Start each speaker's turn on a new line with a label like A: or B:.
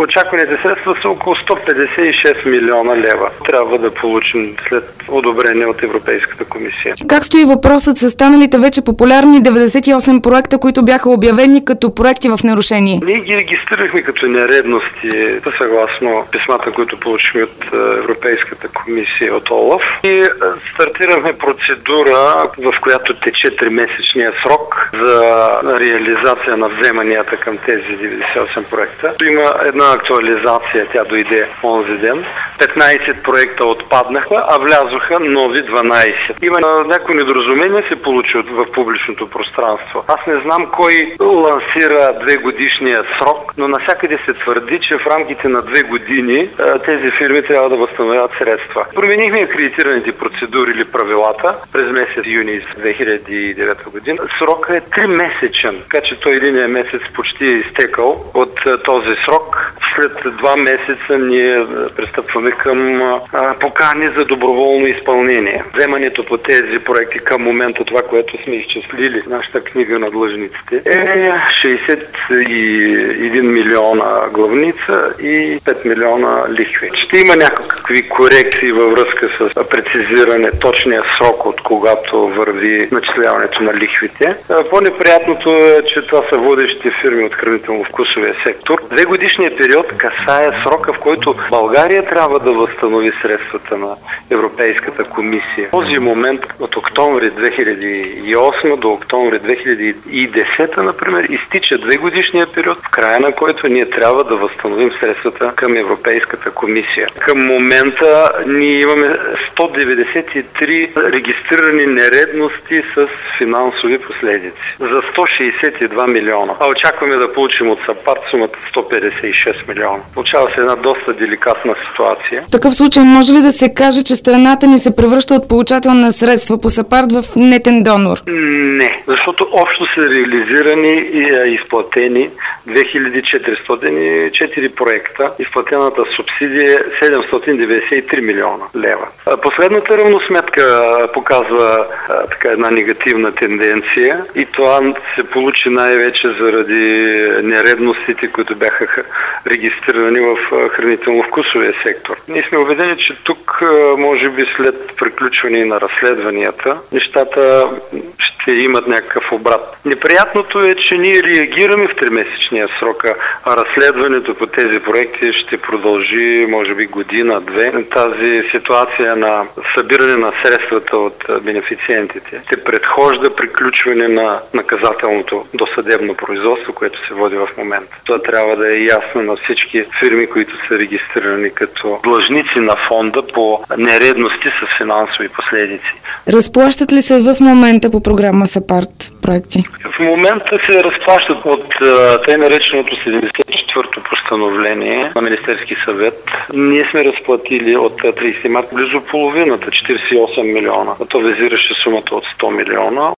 A: Очакваните средства са около 156 милиона лева. Трябва да получим след одобрение от Европейската комисия.
B: Как стои въпросът с станалите вече популярни 98 проекта, които бяха обявени като проекти в нарушение?
A: Ние ги регистрирахме като нередности, съгласно писмата, които получихме от Европейската комисия, от ОЛАФ. И стартирахме процедура, в която тече 3-месечния срок за реализация на вземанията към тези 98 проекта. Има една актуализация, тя дойде онзи ден. 15 проекта отпаднаха, а влязоха нови 12. Има някои недоразумения се получи в публичното пространство. Аз не знам кой лансира 2-годишния срок, но навсякъде се твърди, че в рамките на 2 години тези фирми трябва да възстановят средства. Променихме акредитираните процедури или правилата през месец юни 2009 година. Срокът е 3-месечен, така че той единия месец почти е изтекал от този срок. След 2 месеца ние пристъпваме към покани за доброволно изпълнение. Вземането по тези проекти към момента, това, което сме изчислили в нашата книга на длъжниците, е 61 милиона главница и 5 милиона лихви. Ще има някакви корекции във връзка с прецизиране точния срок, от когато върви начисляването на лихвите. По-неприятното е, че това са водещи фирми от хранително-вкусовия сектор. 2-годишният период касае срока, в който България трябва да възстанови средствата на Европейската комисия. В този момент от октомври 2008 до октомври 2010, например, изтича 2-годишния период, в края на който ние трябва да възстановим средствата към Европейската комисия. Към момента ние имаме 193 регистрирани нередности с финансови последици за 162 милиона. А очакваме да получим от САПАРД сумата 156 милиона. Получава се една доста деликатна ситуация.
B: В такъв случай може ли да се каже, че страната ни се превръща от получател на средства по САПАРД в нетен донор?
A: Не, защото общо са реализирани и изплатени 2404 проекта. Изплатената субсидия е 793 милиона лева. Последната равносметка показва една негативна тенденция и това се получи най-вече заради нередностите, които бяха регистрирани в хранително-вкусовия сектор. Ние сме убедени, че тук може би след приключване на разследванията нещата ще имат някакъв обрат. Неприятното е, че ние реагираме в 3-месечния срок, а разследването по тези проекти ще продължи може би година-две. Тази ситуация на събиране на средствата от бенефициентите ще предхожда приключване на наказателното досъдебно производство, което се води в момента. Това трябва да е ясно на всички фирми, които са регистрирани като длъжници на фонда по нередности с финансови последици.
B: Разплащат ли се в момента по програма САПАРД проекти?
A: В момента се разплащат от тъй нареченото 74-то постановление на Министерски съвет. Ние сме разплатили от 30 марта близо половината, 48 милиона. А то визираше сумата от 100 милиона.